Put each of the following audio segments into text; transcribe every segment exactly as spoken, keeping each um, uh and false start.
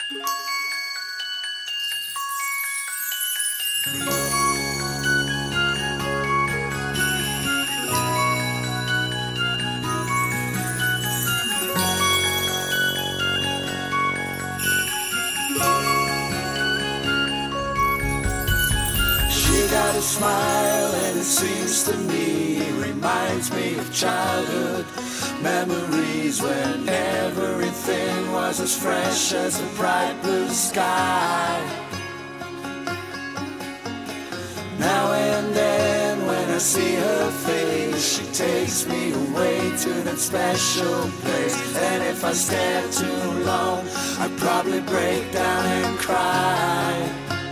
Got a smile and it seems to me it reminds me of childhood memories when everything was as fresh as the bright blue sky. Now and then when I see her face, she takes me away to that special place. And if I stare too long, I'd probably break down and cry.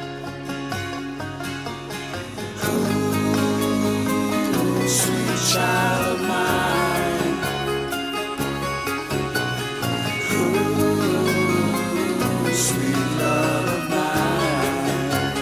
Sweet child of mine, ooh, sweet love of mine.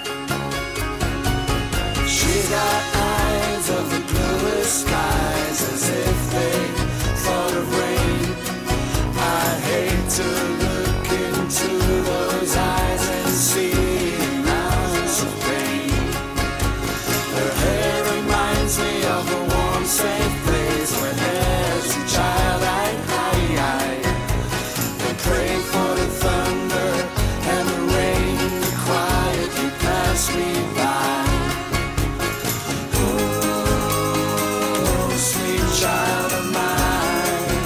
She got eyes of the bluest skies, as if they thought of rain. I hate to look into those eyes and see an ounce of pain. Her hair reminds me of a warm, safe place where there's a child I hide. And pray for the thunder and the rain to quietly pass me by. Oh, sweet child of mine.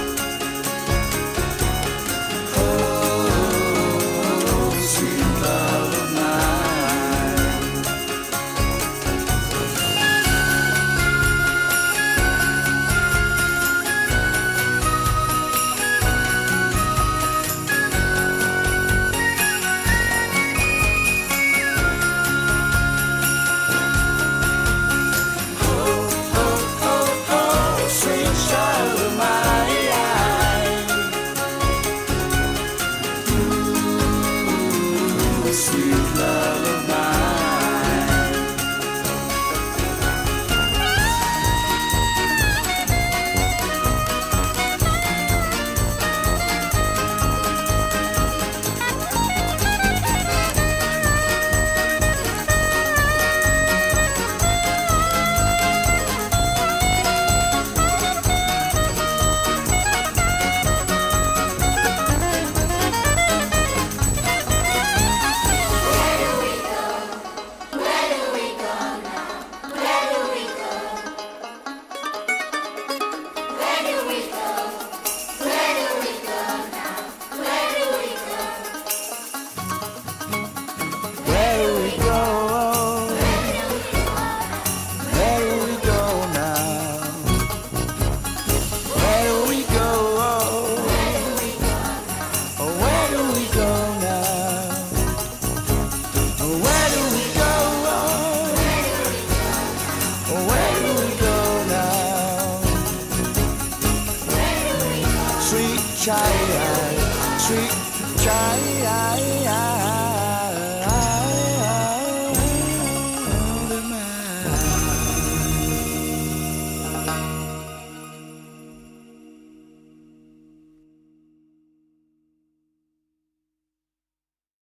Oh, sweet love of mine. Sweet child of mine, ooh, sweet love of mine. Where do we go? Where do we go now? Where do we go? Oh, where do we go now? Oh, where do we go? Oh, where do we go now? Sweet child, sweet child.